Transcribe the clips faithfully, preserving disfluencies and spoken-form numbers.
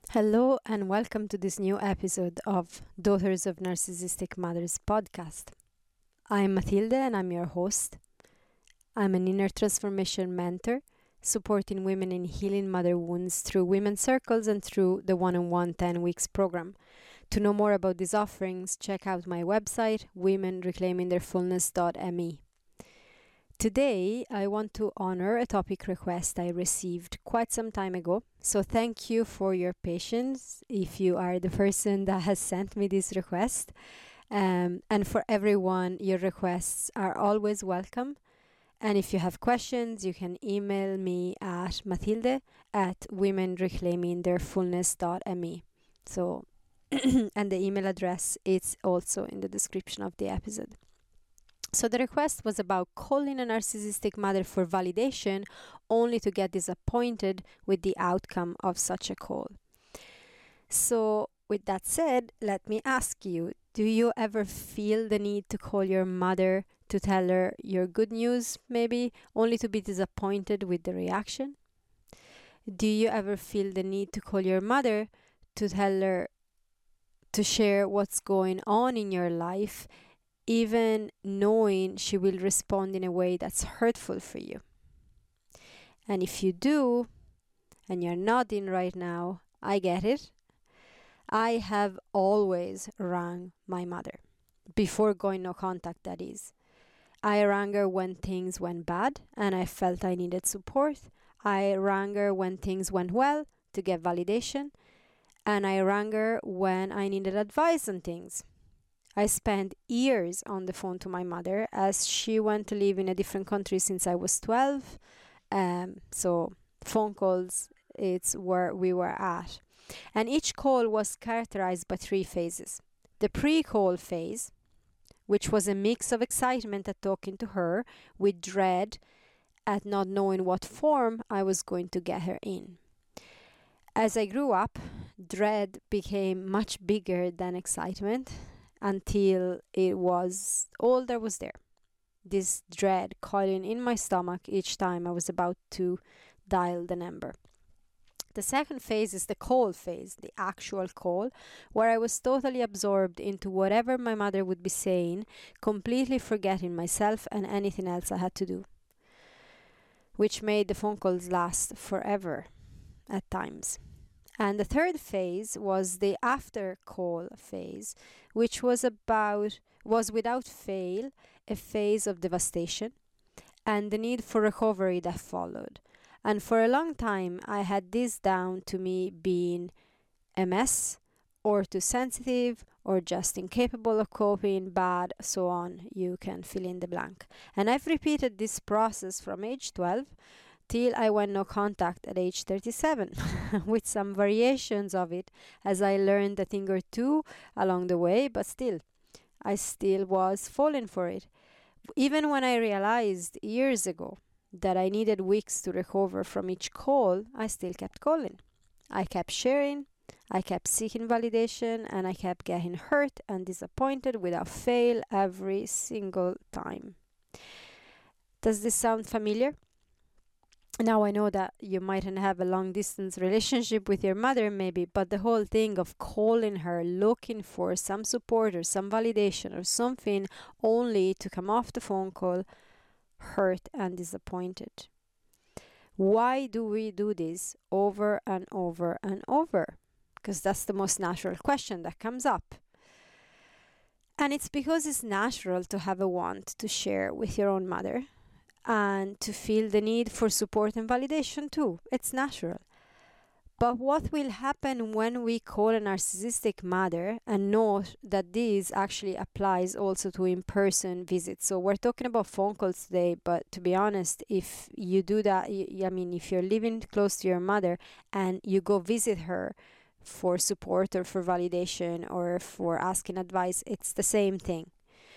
Hello, and welcome to this new episode of Daughters of Narcissistic Mothers podcast. I'm Matilde, and I'm your host. I'm an inner transformation mentor, supporting women in healing mother wounds through women's circles and through the one on one ten weeks program. To know more about these offerings, check out my website, women reclaiming their fullness dot m e. Today, I want to honor a topic request I received quite some time ago. So thank you for your patience if you are the person that has sent me this request. Um, and for everyone, your requests are always welcome. And if you have questions, you can email me at matilde at women reclaiming their fullness dot m e. So, and the email address is also in the description of the episode. So the request was about calling a narcissistic mother for validation only to get disappointed with the outcome of such a call. So with that said, let me ask you, do you ever feel the need to call your mother to tell her your good news, maybe, only to be disappointed with the reaction? Do you ever feel the need to call your mother to tell her to share what's going on in your life, even knowing she will respond in a way that's hurtful for you? And if you do, and you're nodding right now, I get it. I have always rang my mother, before going no contact, that is. I rang her when things went bad and I felt I needed support. I rang her when things went well to get validation. And I rang her when I needed advice on things. I spent years on the phone to my mother as she went to live in a different country since I was twelve. Um, so phone calls, it's where we were at. And each call was characterized by three phases. The pre-call phase, which was a mix of excitement at talking to her with dread at not knowing what form I was going to get her in. As I grew up, dread became much bigger than excitement, until it was all there was there. This dread coiling in my stomach each time I was about to dial the number. The second phase is the call phase, the actual call, where I was totally absorbed into whatever my mother would be saying, completely forgetting myself and anything else I had to do, which made the phone calls last forever at times. And the third phase was the after call phase, which was about was without fail a phase of devastation and the need for recovery that followed. And for a long time I had this down to me being a mess, or too sensitive, or just incapable of coping, bad, so on. You can fill in the blank. And I've repeated this process from age twelve till I went no contact at age thirty-seven, with some variations of it as I learned a thing or two along the way, but still, I still was falling for it. Even when I realized years ago that I needed weeks to recover from each call, I still kept calling. I kept sharing, I kept seeking validation, and I kept getting hurt and disappointed without fail every single time. Does this sound familiar? Now I know that you mightn't have a long distance relationship with your mother maybe, but the whole thing of calling her, looking for some support or some validation or something only to come off the phone call, hurt and disappointed. Why do we do this over and over and over? Because that's the most natural question that comes up. And it's because it's natural to have a want to share with your own mother, and to feel the need for support and validation too. It's natural. But what will happen when we call a narcissistic mother, and note that this actually applies also to in-person visits? So we're talking about phone calls today, but to be honest, if you do that, y- I mean, if you're living close to your mother and you go visit her for support or for validation or for asking advice, it's the same thing.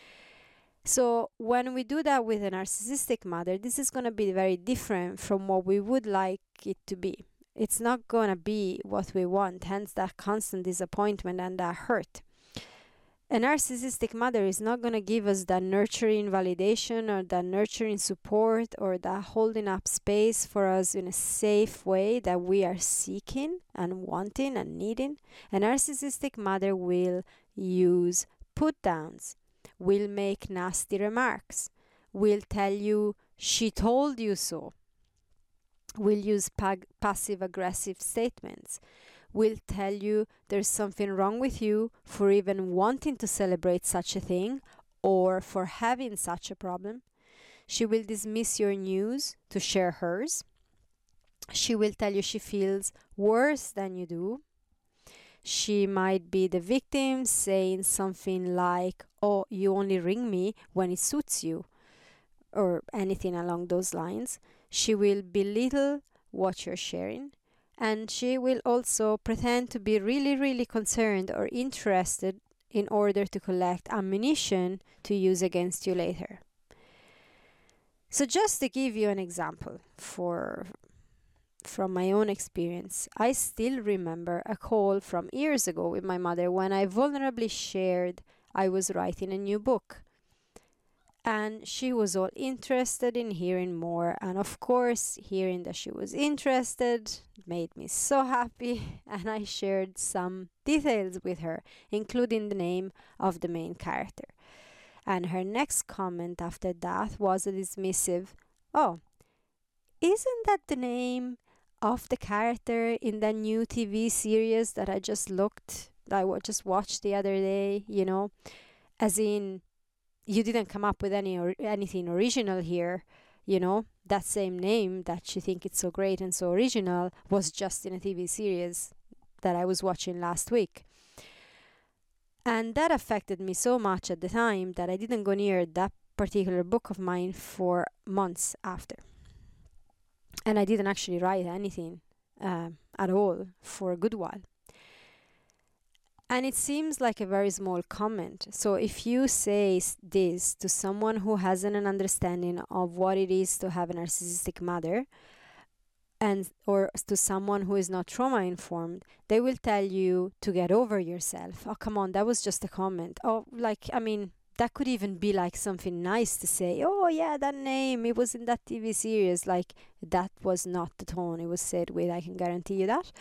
So when we do that with a narcissistic mother, this is going to be very different from what we would like it to be. It's not going to be what we want, hence that constant disappointment and that hurt. A narcissistic mother is not going to give us that nurturing validation or that nurturing support or that holding up space for us in a safe way that we are seeking and wanting and needing. A narcissistic mother will use put downs, will make nasty remarks, will tell you she told you so, will use pag- passive aggressive statements, will tell you there's something wrong with you for even wanting to celebrate such a thing or for having such a problem. She will dismiss your news to share hers. She will tell you she feels worse than you do. She might be the victim, saying something like, "Oh, you only ring me when it suits you," or anything along those lines. She will belittle what you're sharing. And she will also pretend to be really, really concerned or interested in order to collect ammunition to use against you later. So just to give you an example for from my own experience, I still remember a call from years ago with my mother when I vulnerably shared I was writing a new book. And she was all interested in hearing more. And of course, hearing that she was interested made me so happy. And I shared some details with her, including the name of the main character. And her next comment after that was a dismissive, "Oh, isn't that the name of the character in the new T V series that I just looked, that I just watched the other day, you know? As in, you didn't come up with any or anything original here, you know? That same name that you think it's so great and so original was just in a T V series that I was watching last week." And that affected me so much at the time that I didn't go near that particular book of mine for months after. And I didn't actually write anything uh, at all for a good while. And it seems like a very small comment. So if you say this to someone who hasn't an understanding of what it is to have a narcissistic mother, and or to someone who is not trauma informed, they will tell you to get over yourself. "Oh, come on, that was just a comment." Oh, like, I mean, that could even be like something nice to say. "Oh yeah, that name, it was in that T V series." Like, that was not the tone it was said with, I can guarantee you that.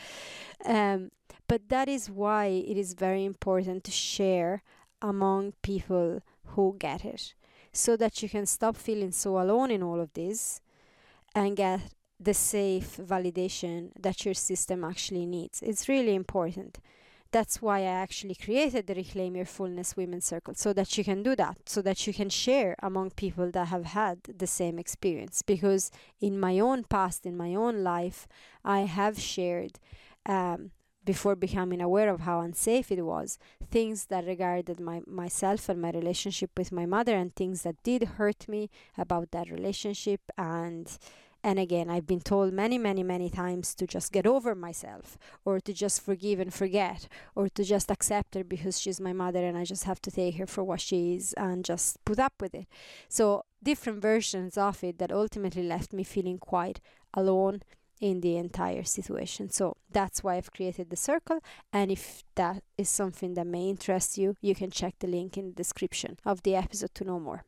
Um, but that is why it is very important to share among people who get it, so that you can stop feeling so alone in all of this and get the safe validation that your system actually needs. It's really important. That's why I actually created the Reclaim Your Fullness Women's Circle, so that you can do that, so that you can share among people that have had the same experience. Because in my own past, in my own life, I have shared, um, before becoming aware of how unsafe it was, things that regarded my myself and my relationship with my mother, and things that did hurt me about that relationship. And And again, I've been told many, many, many times to just get over myself, or to just forgive and forget, or to just accept her because she's my mother and I just have to take her for what she is and just put up with it. So different versions of it that ultimately left me feeling quite alone in the entire situation. So that's why I've created the circle. And if that is something that may interest you, you can check the link in the description of the episode to know more.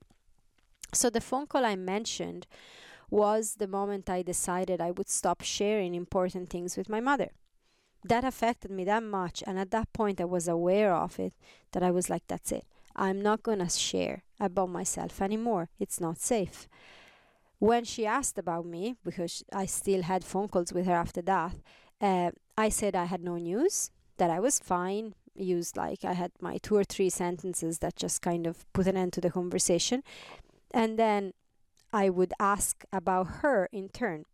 So the phone call I mentioned was the moment I decided I would stop sharing important things with my mother. That affected me that much, and at that point I was aware of it, that I was like, that's it. I'm not gonna share about myself anymore. It's not safe. When she asked about me, because I still had phone calls with her after that, uh, I said I had no news, that I was fine, used like I had my two or three sentences that just kind of put an end to the conversation. And then I would ask about her in turn.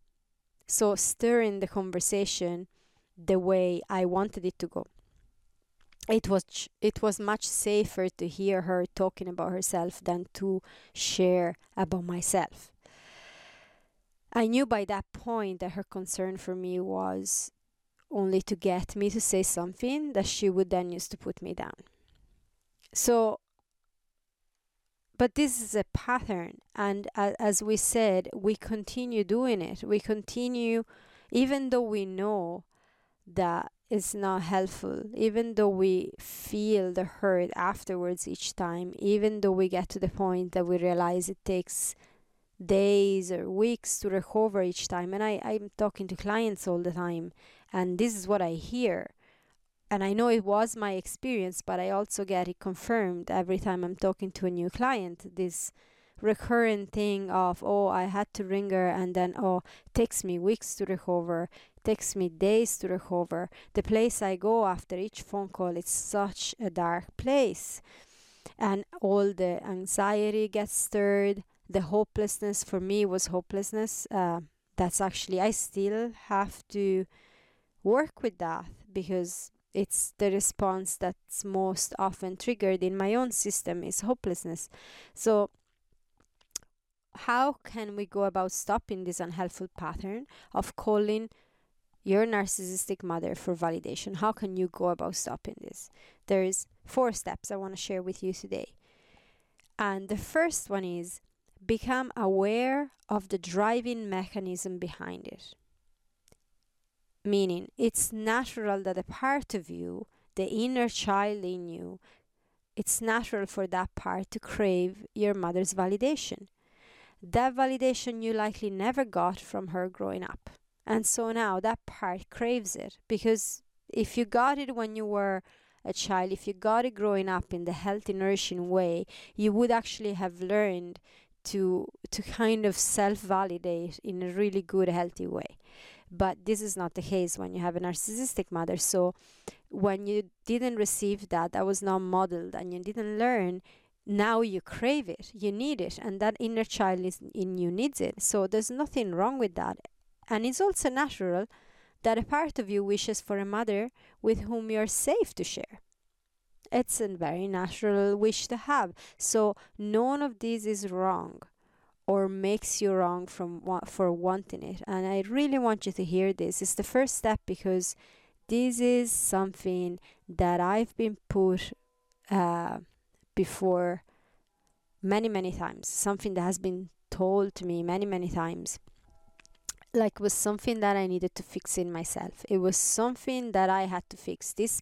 So stirring the conversation the way I wanted it to go. It was ch- it was much safer to hear her talking about herself than to share about myself. I knew by that point that her concern for me was only to get me to say something that she would then use to put me down. So But this is a pattern, and uh, as we said, we continue doing it. We continue, even though we know that is not helpful. Even though we feel the hurt afterwards each time, even though we get to the point that we realize it takes days or weeks to recover each time. And I, I'm talking to clients all the time, and this is what I hear. And I know it was my experience, but I also get it confirmed every time I'm talking to a new client. This recurrent thing of, oh, I had to ring her, and then, oh, it takes me weeks to recover, takes me days to recover. The place I go after each phone call is such a dark place. And all the anxiety gets stirred. The hopelessness, for me, was hopelessness. Uh, that's actually, I still have to work with that, because it's the response that's most often triggered in my own system is hopelessness. So how can we go about stopping this unhelpful pattern of calling your narcissistic mother for validation? How can you go about stopping this? There's four steps I want to share with you today. And the first one is become aware of the driving mechanism behind it. Meaning, it's natural that a part of you, the inner child in you, it's natural for that part to crave your mother's validation. That validation you likely never got from her growing up. And so now that part craves it, because if you got it when you were a child, if you got it growing up in the healthy, nourishing way, you would actually have learned to to kind of self-validate in a really good, healthy way. But this is not the case when you have a narcissistic mother. So when you didn't receive that, that was not modeled, and you didn't learn, now you crave it, you need it, and that inner child is in you needs it. So there's nothing wrong with that. And it's also natural that a part of you wishes for a mother with whom you're safe to share. It's a very natural wish to have. So none of this is wrong or makes you wrong from wa- for wanting it. And I really want you to hear this. It's the first step, because this is something that I've been put uh, before many, many times. Something that has been told to me many, many times. Like, it was something that I needed to fix in myself. It was something that I had to fix. This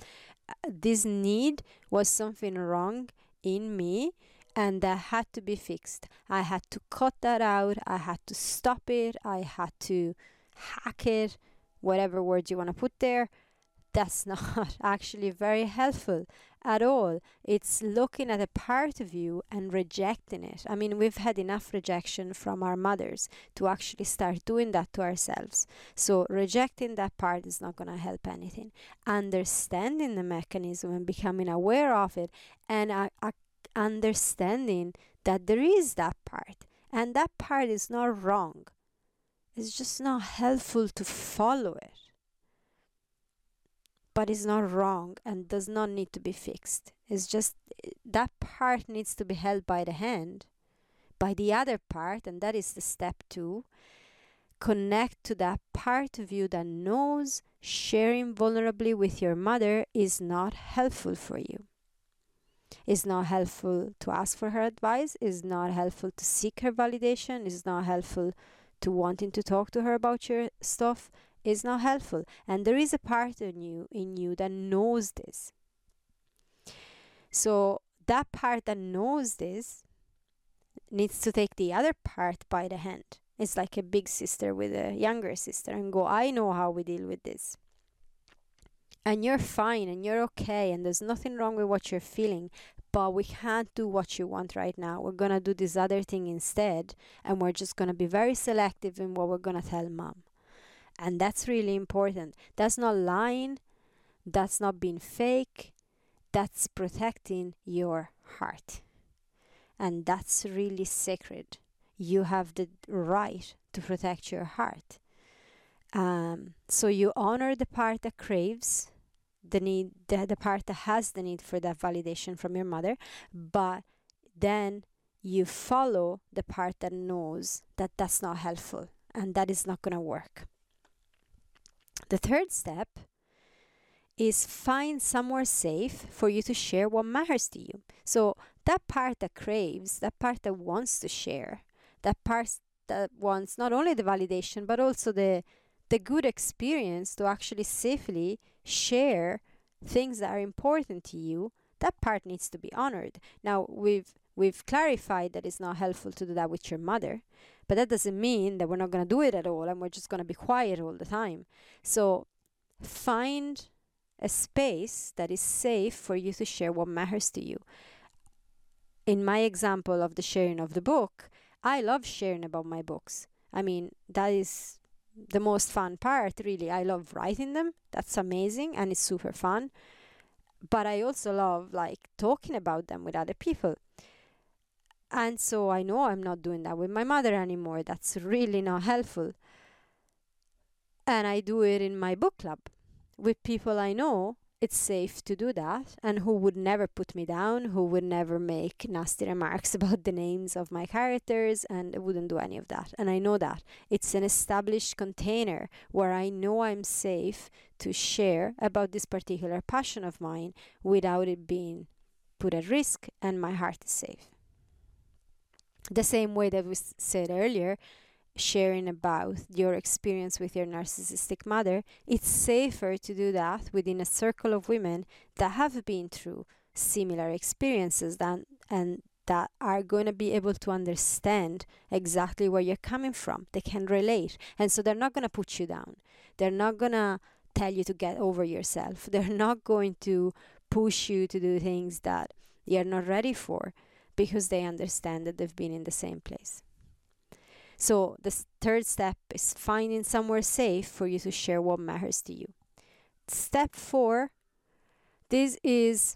this need was something wrong in me, and that had to be fixed. I had to cut that out. I had to stop it. I had to hack it, whatever word you want to put there. That's not actually very helpful at all. It's looking at a part of you and rejecting it. I mean, we've had enough rejection from our mothers to actually start doing that to ourselves. So rejecting that part is not going to help anything. Understanding the mechanism and becoming aware of it, and uh, uh, understanding that there is that part, and that part is not wrong. It's just not helpful to follow it. But it's not wrong and does not need to be fixed. It's just that part needs to be held by the hand, by the other part, and that is the step two. Connect to that part of you that knows sharing vulnerably with your mother is not helpful for you. It's not helpful to ask for her advice. It's not helpful to seek her validation. It's not helpful to wanting to talk to her about your stuff. Is not helpful. And there is a part in you in you that knows this. So that part that knows this needs to take the other part by the hand. It's like a big sister with a younger sister, and go, I know how we deal with this. And you're fine, and you're okay, and there's nothing wrong with what you're feeling, but we can't do what you want right now. We're gonna do this other thing instead, and we're just gonna be very selective in what we're gonna tell mom. And that's really important. That's not lying. That's not being fake. That's protecting your heart. And that's really sacred. You have the right to protect your heart. Um, so you honor the part that craves the need, the, the part that has the need for that validation from your mother, but then you follow the part that knows that that's not helpful and that is not going to work. The third step is find somewhere safe for you to share what matters to you. So that part that craves, that part that wants to share, that part that wants not only the validation but also the the good experience to actually safely share things that are important to you, that part needs to be honored. Now, we've we've clarified that it's not helpful to do that with your mother, but that doesn't mean that we're not going to do it at all and we're just going to be quiet all the time. So find a space that is safe for you to share what matters to you. In my example of the sharing of the book, I love sharing about my books. I mean, that is the most fun part, really. I love writing them. That's amazing and it's super fun. But I also love like talking about them with other people. And so I know I'm not doing that with my mother anymore. That's really not helpful. And I do it in my book club with people I know it's safe to do that, and who would never put me down, who would never make nasty remarks about the names of my characters, and wouldn't do any of that. And I know that it's an established container where I know I'm safe to share about this particular passion of mine without it being put at risk, and my heart is safe. The same way that we said earlier, sharing about your experience with your narcissistic mother, it's safer to do that within a circle of women that have been through similar experiences than, and that are going to be able to understand exactly where you're coming from. They can relate. And so they're not going to put you down. They're not going to tell you to get over yourself. They're not going to push you to do things that you're not ready for, because they understand that they've been in the same place. So the third step is finding somewhere safe for you to share what matters to you. Step four, this is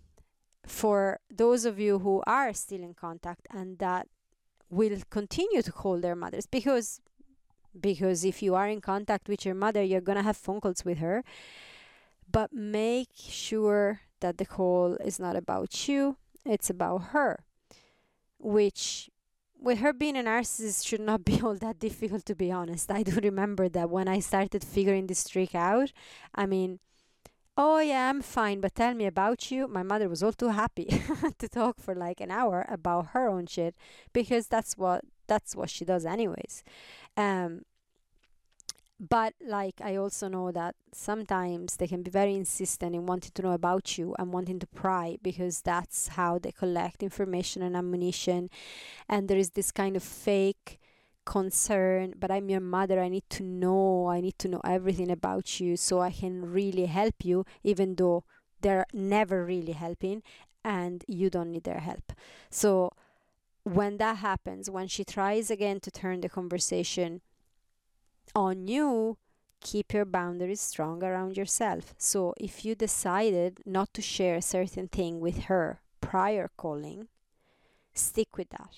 for those of you who are still in contact and that will continue to call their mothers, because because if you are in contact with your mother, you're going to have phone calls with her. But make sure that the call is not about you, it's about her, which with her being a narcissist should not be all that difficult, to be honest. I do remember that when I started figuring this trick out, I mean, oh yeah, I'm fine, but tell me about you. My mother was all too happy to talk for like an hour about her own shit, because that's what that's what she does anyways. Um, but like I also know that sometimes they can be very insistent in wanting to know about you and wanting to pry, because that's how they collect information and ammunition. And there is this kind of fake concern, but I'm your mother, I need to know, I need to know everything about you so I can really help you, even though they're never really helping and you don't need their help. So when that happens, when she tries again to turn the conversation on you, keep your boundaries strong around yourself. So if you decided not to share a certain thing with her prior calling, stick with that.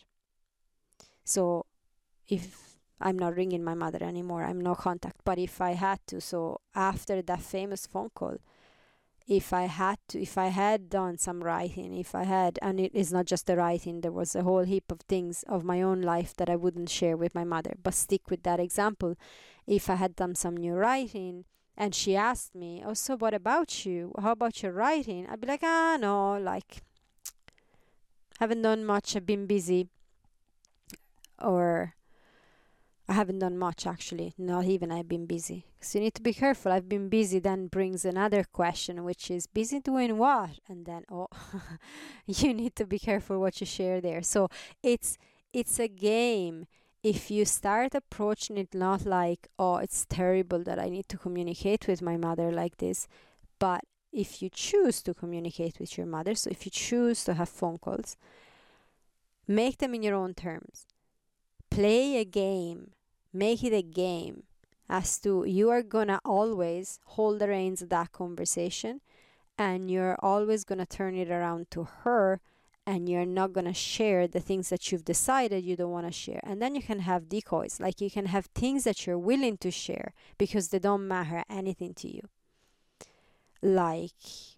So if I'm not ringing my mother anymore, I'm no contact, but if I had to, so after that famous phone call, if I had to, if I had done some writing, if I had, and it is not just the writing, there was a whole heap of things of my own life that I wouldn't share with my mother, but stick with that example. If I had done some new writing and she asked me, oh, so what about you? How about your writing? I'd be like, ah, no, like, haven't done much, I've been busy. Or I haven't done much, actually. Not even I've been busy. So you need to be careful. I've been busy then brings another question, which is busy doing what? And then, oh, you need to be careful what you share there. So it's it's a game. If you start approaching it not like, oh, it's terrible that I need to communicate with my mother like this, but if you choose to communicate with your mother, so if you choose to have phone calls, make them in your own terms. Play a game. Make it a game as to you are gonna always hold the reins of that conversation, and you're always gonna turn it around to her, and you're not gonna share the things that you've decided you don't want to share. And then you can have decoys, like you can have things that you're willing to share because they don't matter anything to you. Like,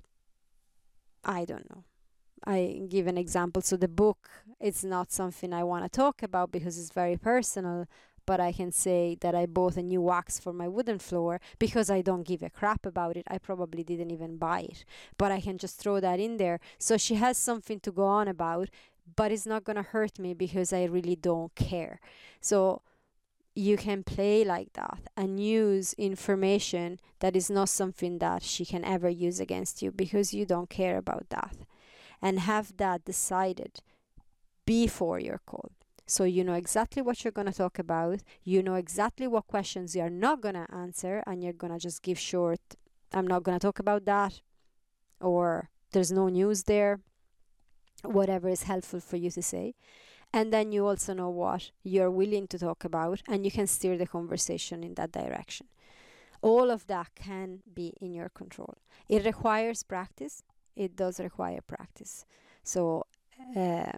I don't know. I give an example. So the book, it's not something I want to talk about because it's very personal, but I can say that I bought a new wax for my wooden floor because I don't give a crap about it. I probably didn't even buy it, but I can just throw that in there. So she has something to go on about, but it's not going to hurt me because I really don't care. So you can play like that and use information that is not something that she can ever use against you, because you don't care about that, and have that decided before your call. So you know exactly what you're going to talk about, you know exactly what questions you're not going to answer, and you're going to just give short, I'm not going to talk about that, or there's no news there, whatever is helpful for you to say. And then you also know what you're willing to talk about, and you can steer the conversation in that direction. All of that can be in your control. It requires practice. It does require practice. So uh,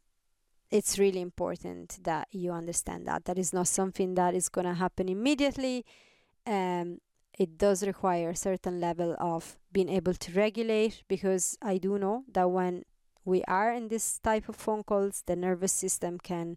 it's really important that you understand that. That is not something that is going to happen immediately. Um, it does require a certain level of being able to regulate, because I do know that when we are in this type of phone calls, the nervous system can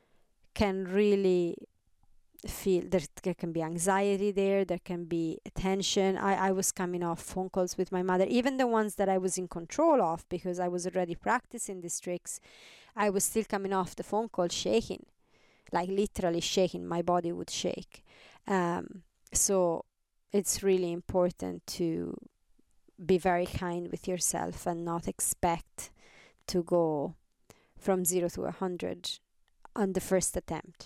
can really feel, there, there can be anxiety there, there can be tension. I, I was coming off phone calls with my mother, even the ones that I was in control of because I was already practicing these tricks. I was still coming off the phone call shaking, like literally shaking. My body would shake. Um, so it's really important to be very kind with yourself and not expect to go from zero to a hundred on the first attempt.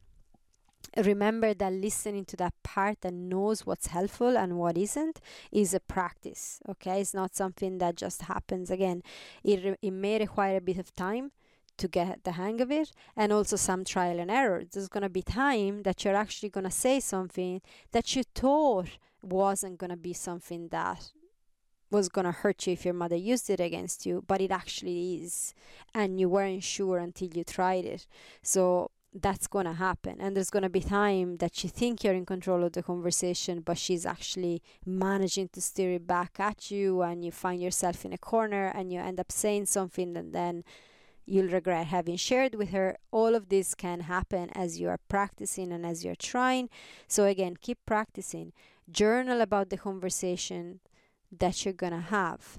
Remember that listening to that part that knows what's helpful and what isn't is a practice. Okay, it's not something that just happens. Again, it re- it may require a bit of time to get the hang of it, and also some trial and error. There's gonna be time that you're actually gonna say something that you thought wasn't gonna be something that was gonna hurt you if your mother used it against you, but it actually is, and you weren't sure until you tried it. So that's gonna happen, and there's gonna be time that you think you're in control of the conversation, but she's actually managing to steer it back at you, and you find yourself in a corner and you end up saying something and then you'll regret having shared with her. All of this can happen as you are practicing and as you're trying. So again, keep practicing. Journal about the conversation that you're gonna have.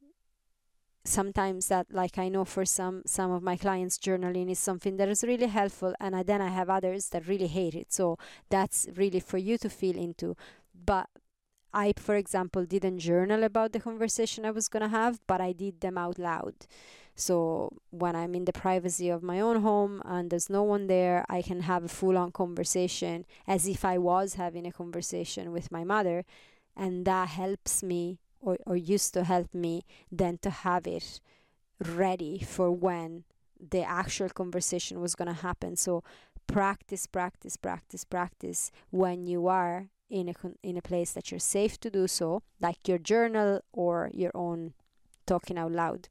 Sometimes that, like I know for some some of my clients, journaling is something that is really helpful, and I, then I have others that really hate it. So that's really for you to feel into. But I, for example, didn't journal about the conversation I was gonna have, but I did them out loud. So when I'm in the privacy of my own home and there's no one there, I can have a full-on conversation as if I was having a conversation with my mother, and that helps me, or, or used to help me, then to have it ready for when the actual conversation was going to happen. So practice, practice, practice, practice when you are in a con- in a place that you're safe to do so, like your journal or your own talking out loud.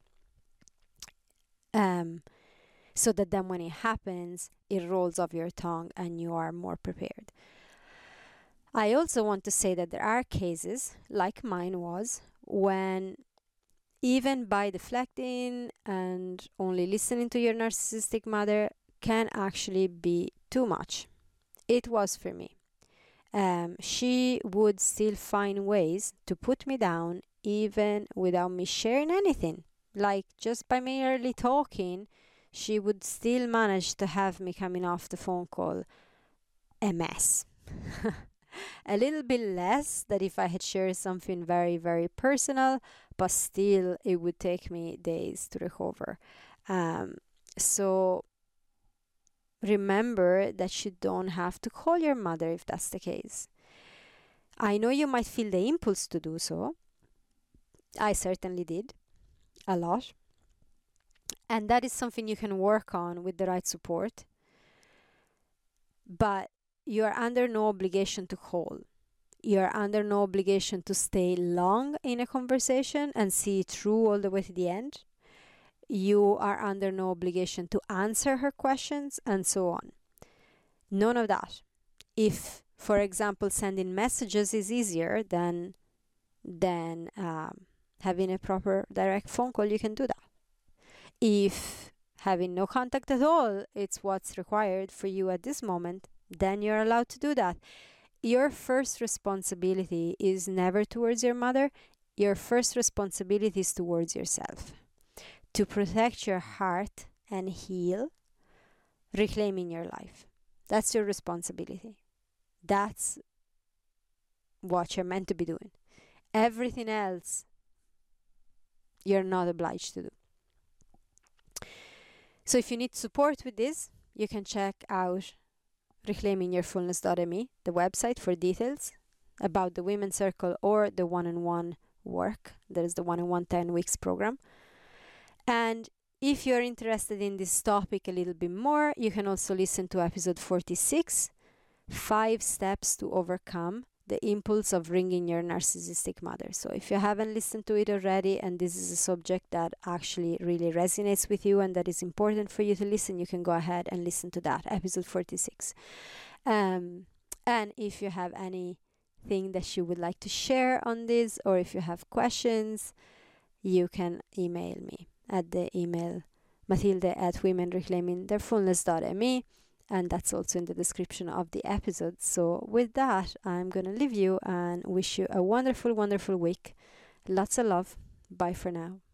Um, so that then when it happens, it rolls off your tongue and you are more prepared. I also want to say that there are cases, like mine was, when even by deflecting and only listening to your narcissistic mother can actually be too much. It was for me. Um, she would still find ways to put me down even without me sharing anything. Like just by merely talking, she would still manage to have me coming off the phone call a mess. A little bit less than if I had shared something very, very personal, but still it would take me days to recover. Um, so remember that you don't have to call your mother if that's the case. I know you might feel the impulse to do so. I certainly did, a lot. And that is something you can work on with the right support. But you are under no obligation to call. You are under no obligation to stay long in a conversation and see it through all the way to the end. You are under no obligation to answer her questions and so on. None of that. If, for example, sending messages is easier than, than um, having a proper direct phone call, you can do that. If having no contact at all, it's what's required for you at this moment, then you're allowed to do that. Your first responsibility is never towards your mother. Your first responsibility is towards yourself. To protect your heart and heal, reclaiming your life. That's your responsibility. That's what you're meant to be doing. Everything else, you're not obliged to do. So if you need support with this, you can check out reclaiming your fullness dot m e, the website, for details about the Women's Circle or the one-on-one work. There is the one-on-one ten weeks program. And if you're interested in this topic a little bit more, you can also listen to episode forty-six, Five Steps to Overcome the Impulse of Ringing Your Narcissistic Mother. So if you haven't listened to it already, and this is a subject that actually really resonates with you and that is important for you to listen, you can go ahead and listen to that, episode forty-six. Um, and if you have anything that you would like to share on this, or if you have questions, you can email me at the email matilde at women reclaiming their fullness dot m e, and that's also in the description of the episode. So with that, I'm gonna leave you and wish you a wonderful, wonderful week. Lots of love. Bye for now.